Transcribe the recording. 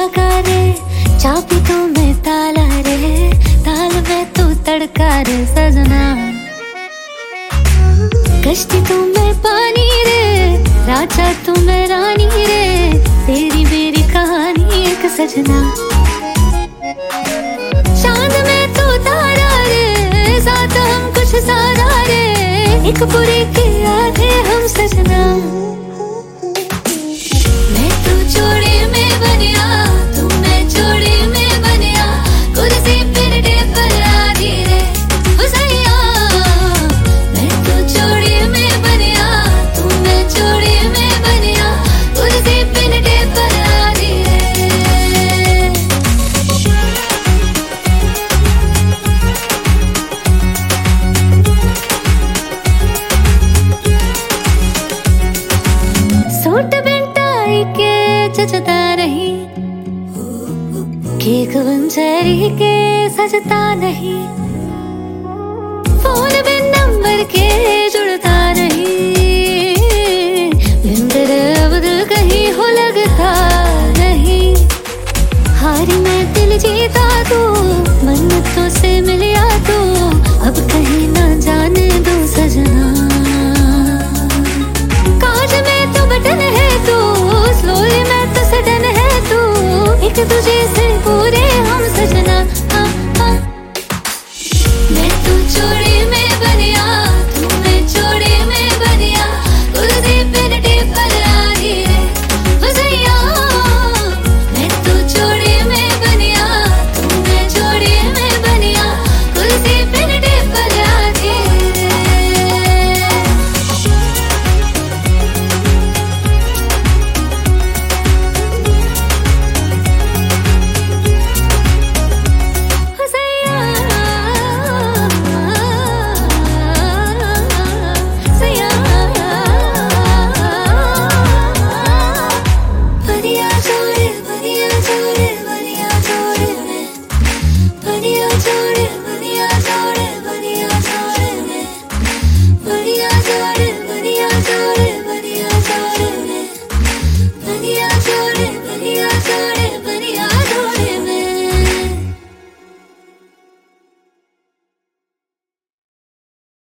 धागा रे, चाबी तो मैं ताला रे, ताल में तू तड़का रे सजना। कश्ती तू मैं पानी रे, राजा तू मैं रानी रे, तेरी मेरी कहानी एक सजना। चांद में तू तारा रे, साथ हम कुछ सारा रे, एक बुरे के आधे हम सजना। मैं तू जोड़ी में बनिया, तू मैं जोड़ी में बनिया, कुर्सी फिर टेबल आदि रे हुसैया। मैं तू जोड़ी में बनिया, तू मैं जोड़ी में बनिया, कुर्सी फिर टेबल आदि रे। सूट बिंटाई के जचता नहीं, केक बंजरी के सजता नहीं, फोन बिन नंबर के